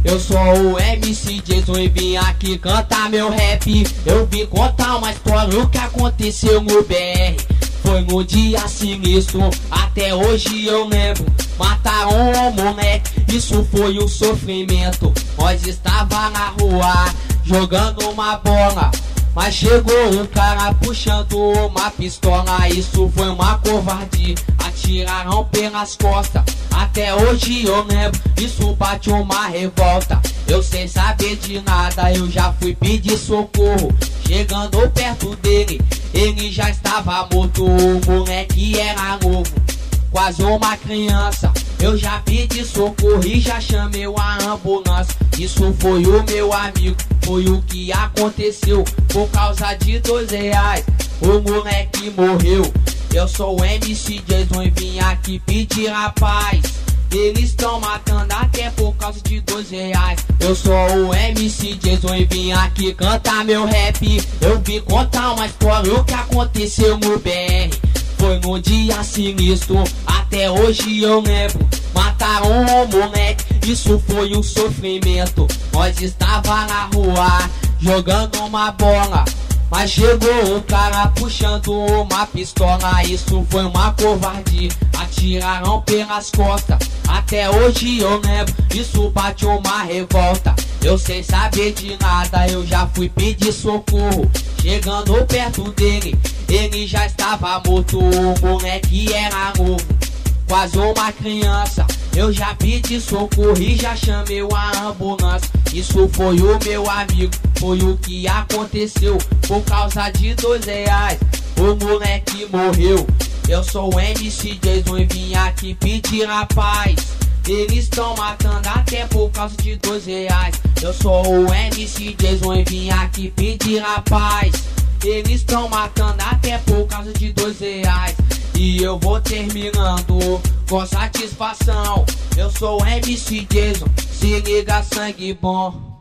Eu sou o MC Jason e vim aqui cantar meu rap. Eu vim contar uma história, o que aconteceu no BR. Foi no dia sinistro, até hoje eu lembro. Mataram um moleque, isso foi um sofrimento. Nós estava na rua, jogando uma bola, mas chegou um cara puxando uma pistola. Isso foi uma covardia, atiraram pelas costas. Até hoje eu lembro, isso bate uma revolta. Eu sem saber de nada, eu já fui pedir socorro. Chegando perto dele, ele já estava morto. O moleque era novo, quase uma criança. Eu já pedi socorro e já chamei a ambulância. Isso foi o meu amigo, foi o que aconteceu. Por causa de R$2, o moleque morreu. Eu sou o MC Jason e vim aqui pedir a paz. Eles estão matando até por causa de R$2. Eu sou o MC Jason e vim aqui cantar meu rap. Eu vim contar uma história, o que aconteceu no BR. Foi num dia sinistro, até hoje eu lembro. Mataram um moleque, isso foi um sofrimento. Nós estava na rua, jogando uma bola, mas chegou um cara puxando uma pistola. Isso foi uma covardia, atiraram pelas costas. Até hoje eu lembro, isso bate uma revolta. Eu sem saber de nada, eu já fui pedir socorro. Chegando perto dele, ele já estava morto. O moleque era novo, quase uma criança. Eu já pedi socorro e já chamei a ambulância. Isso foi o meu amigo, foi o que aconteceu. Por causa de R$2, o moleque morreu. Eu sou o MC Jason e vim aqui pedir a paz. Eles estão matando até por causa de R$2. Eu sou o MC Jason e vim aqui pedir a paz. Eles estão matando até por causa de R$2. E eu vou terminando com satisfação. Eu sou o MC Jason, se liga, sangue bom.